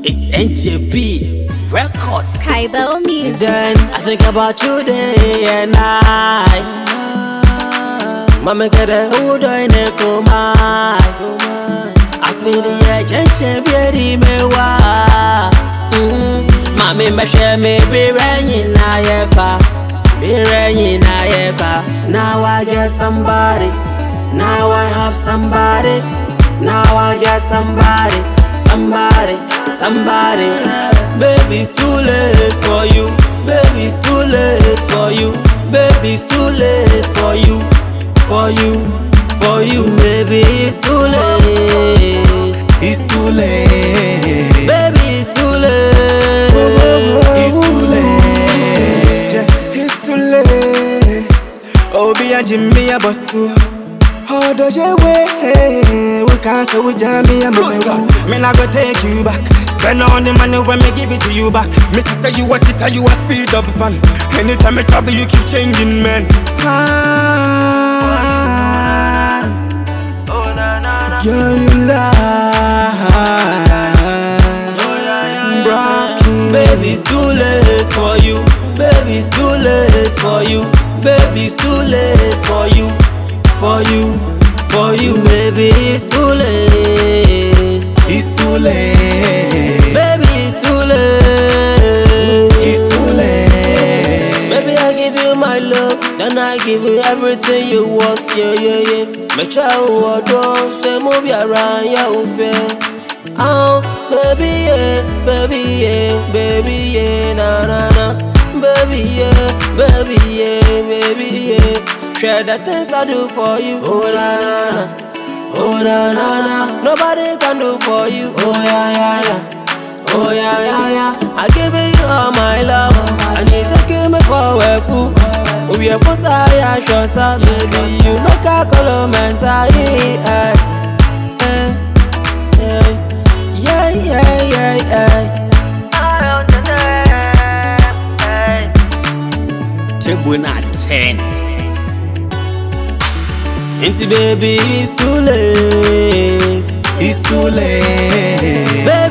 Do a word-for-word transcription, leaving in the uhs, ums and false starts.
It's N J B Records. Kaibo Music. Then I think about you day and night. Mama get a hood in a coma. I feel the edge and champion me wa. Mommy, my share me be raining na yeka. Be raining na yeka. Now I get somebody. Now I have somebody. Now I get somebody. Somebody, somebody. Baby, it's too late for you. Baby, it's too late for you. Baby, it's too late for you. For you, for you. Baby, it's too late. It's too late. Baby, it's too late. It's too late. It's too late. Oh, be a Jimmy a bossu. Oh, do you wait? We can't say we jam me a man. Me not go take you back. Spend all the money when me give it to you back. Me say you want it, and you a speed up fan. Anytime I travel, you keep changing, man. Ah, girl, you lie. Baby, it's too late for you. Baby, it's too late for you. Baby, it's too late for you. For you, for you, baby, it's too late. It's too late. Baby, it's too late. It's too late. Baby, I give you my love, then I give you everything you want. Yeah, yeah, yeah. Make sure you adore, say move around, yeah, you feel. Oh, baby, yeah, baby, yeah, baby, yeah, na na na. Baby, yeah, baby, yeah, baby, yeah. Share the things I do for you. Oh na na na, oh na na na. Nobody can do for you. Oh yeah yeah yeah, oh yeah yeah yeah. I give you all my love, and you take me for a fool. We are for saya shosa, baby. You make a color mental. Yeah yeah yeah yeah yeah. Tribuna tent. Into baby, it's too late. It's too late. Baby,